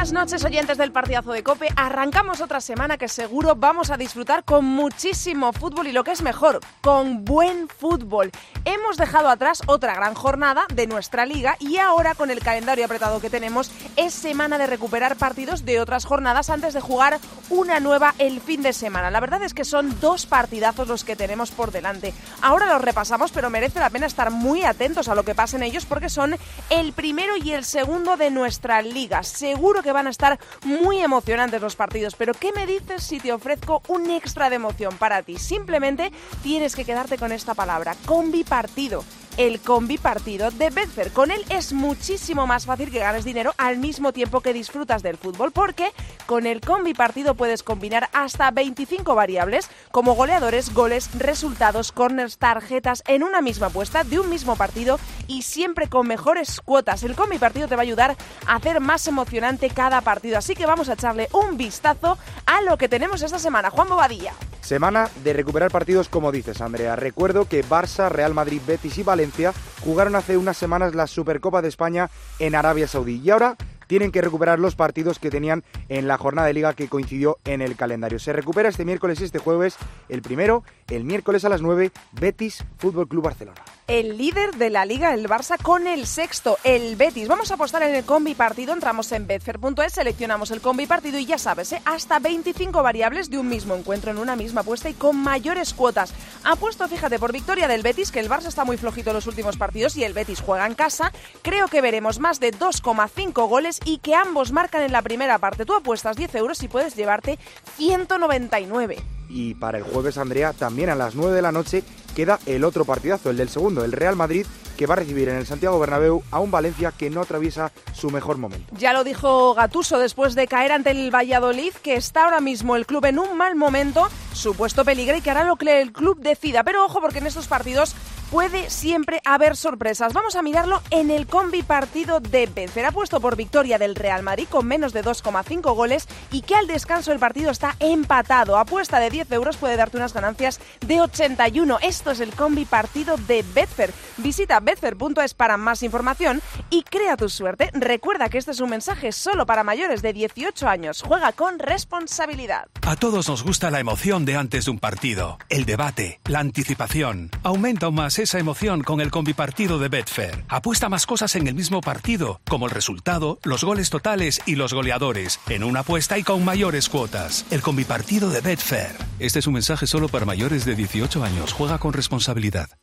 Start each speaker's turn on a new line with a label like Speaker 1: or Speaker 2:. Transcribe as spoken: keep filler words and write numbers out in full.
Speaker 1: Buenas noches, oyentes del Partidazo de COPE. Arrancamos otra semana que seguro vamos a disfrutar con muchísimo fútbol y lo que es mejor, con buen fútbol. Hemos dejado atrás otra gran jornada de nuestra liga y ahora, con el calendario apretado que tenemos, es semana de recuperar partidos de otras jornadas antes de jugar una nueva el fin de semana. La verdad es que son dos partidazos los que tenemos por delante. Ahora los repasamos, pero merece la pena estar muy atentos a lo que pasa en ellos porque son el primero y el segundo de nuestra liga. Seguro que van a estar muy emocionantes los partidos, pero ¿qué me dices si te ofrezco un extra de emoción para ti? Simplemente tienes que quedarte con esta palabra, combipartido. El combipartido de Betfair. Con él es muchísimo más fácil que ganes dinero al mismo tiempo que disfrutas del fútbol, porque con el combipartido puedes combinar hasta veinticinco variables como goleadores, goles, resultados, corners, tarjetas en una misma apuesta de un mismo partido y siempre con mejores cuotas. El combipartido te va a ayudar a hacer más emocionante cada partido, así que vamos a echarle un vistazo a lo que tenemos esta semana. Juan Bobadilla.
Speaker 2: Semana de recuperar partidos, como dices, Andrea. Recuerdo que Barça, Real Madrid, Betis y Valencia jugaron hace unas semanas la Supercopa de España en Arabia Saudí y ahora tienen que recuperar los partidos que tenían en la jornada de liga que coincidió en el calendario. Se recupera este miércoles y este jueves el primero, el miércoles a las nueve, Betis Fútbol Club Barcelona.
Speaker 1: El líder de la Liga, el Barça, con el sexto, el Betis. Vamos a apostar en el combi partido, entramos en betfair punto es, seleccionamos el combi partido y ya sabes, ¿eh? hasta veinticinco variables de un mismo encuentro en una misma apuesta y con mayores cuotas. Apuesto, fíjate, por victoria del Betis, que el Barça está muy flojito en los últimos partidos y el Betis juega en casa. Creo que veremos más de dos coma cinco goles y que ambos marcan en la primera parte. Tú apuestas diez euros y puedes llevarte ciento noventa y nueve.
Speaker 2: Y para el jueves, Andrea, también a las nueve de la noche queda el otro partidazo, el del segundo, el Real Madrid, que va a recibir en el Santiago Bernabéu a un Valencia que no atraviesa su mejor momento.
Speaker 1: Ya lo dijo Gattuso después de caer ante el Valladolid, que está ahora mismo el club en un mal momento, supuesto peligro y que hará lo que el club decida. Pero ojo, porque en estos partidos puede siempre haber sorpresas. Vamos a mirarlo en el combi partido de Betfair. Apuesto por victoria del Real Madrid con menos de dos coma cinco goles y que al descanso el partido está empatado. Apuesta de diez euros puede darte unas ganancias de ochenta y uno. Esto es el combi partido de Betfair. Visita betfair punto es para más información y crea tu suerte. Recuerda que este es un mensaje solo para mayores de dieciocho años. Juega con responsabilidad.
Speaker 3: A todos nos gusta la emoción de antes de un partido, el debate, la anticipación. Aumenta aún más esa emoción con el combipartido de Betfair. Apuesta más cosas en el mismo partido, como el resultado, los goles totales y los goleadores, en una apuesta y con mayores cuotas. El combipartido de Betfair. Este es un mensaje solo para mayores de dieciocho años. Juega con responsabilidad.